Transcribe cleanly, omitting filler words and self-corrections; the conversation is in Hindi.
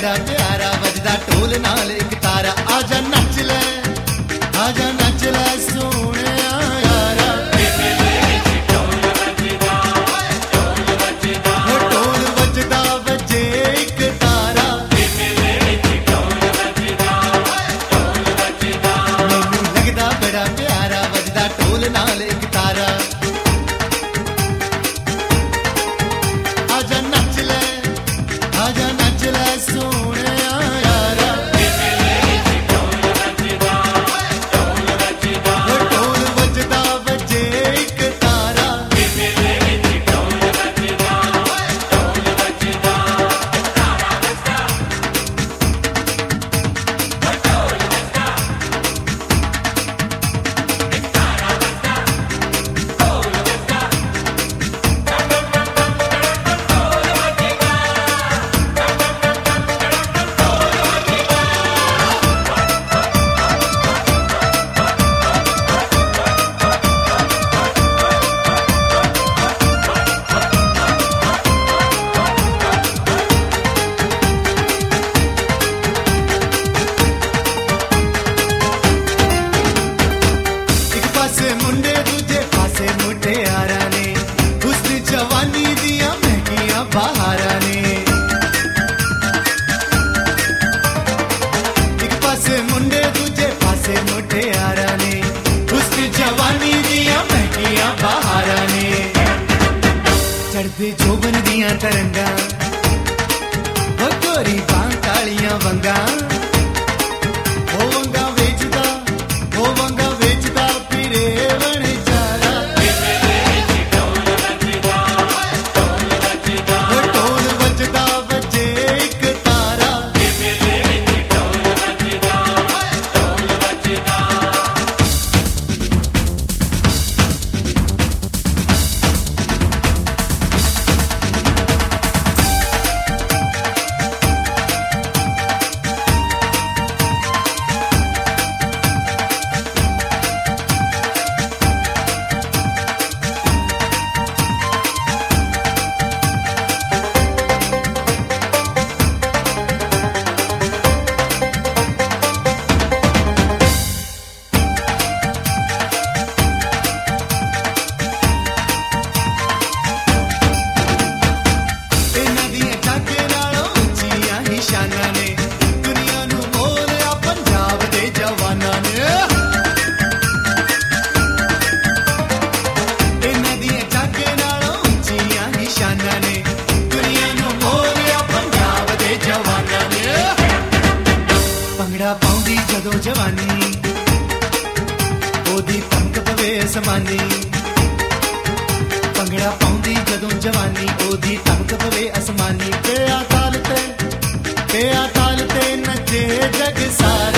बड़ा प्यारा वजदा ढोल नाल एक तारा आजा नच ले सोने यारा ढोल वजदा वजे एक तारा मैनू लगदा बड़ा प्यारा वजदा ढोल नाल एक तारा आजा नच ले सोने यारा ढोल वजदा वजे एक तारा मुंडे दूजे पासे मुटियारा ने हुस्न जवानी दिया महंगिया बहारा ने एक पासे मुंडे दूजे पासे मुटियारा ने हुस्न जवानी दिया महंगिया बहारा ने चढ़दे जोबन दिया तरंगा गोरी बां कालियां वंगा भंगड़ा पाउंदी जदों जवानी ओदी तमक पवे असमानी भंगड़ा पाउंदी जदों जवानी ओदी तमक पवे असमानी पे आ ताल ते नचे जग सारा।